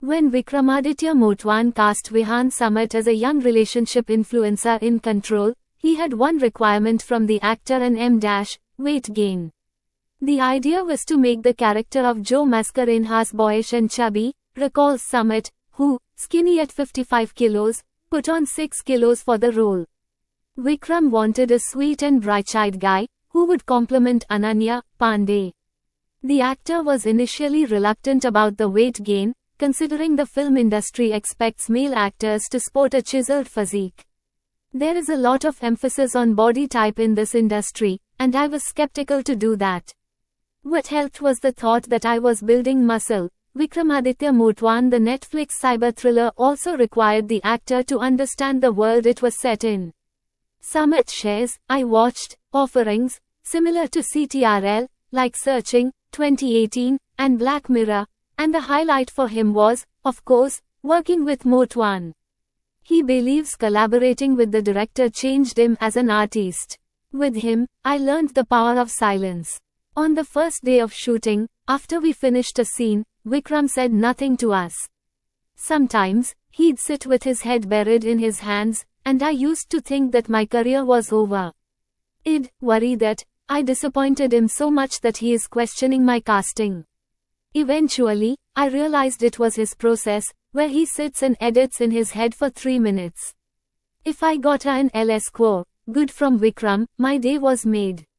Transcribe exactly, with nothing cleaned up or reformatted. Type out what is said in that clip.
When Vikramaditya Motwan cast Vihan Samat as a young relationship influencer in Control, he had one requirement from the actor and M dash, weight gain. The idea was to make the character of Joe Mascarenhas boyish and chubby, recalls Samat, who, skinny at fifty-five kilos, put on six kilos for the role. Vikram wanted a sweet and bright-eyed guy, who would complement Ananya Pandey. The actor was initially reluctant about the weight gain, considering the film industry expects male actors to sport a chiseled physique. There is a lot of emphasis on body type in this industry, and I was skeptical to do that. What helped was the thought that I was building muscle. Vikramaditya Motwan, the Netflix cyber thriller, also required the actor to understand the world it was set in. Samat shares, I watched, offerings, similar to C T R L, like Searching, twenty eighteen, and Black Mirror, and the highlight for him was, of course, working with Motwan. He believes collaborating with the director changed him as an artist. With him, I learned the power of silence. On the first day of shooting, after we finished a scene, Vikram said nothing to us. Sometimes, he'd sit with his head buried in his hands, and I used to think that my career was over. I'd worry that I disappointed him so much that he is questioning my casting. Eventually, I realized it was his process, where he sits and edits in his head for three minutes. If I got an L S score, good from Vikram, my day was made.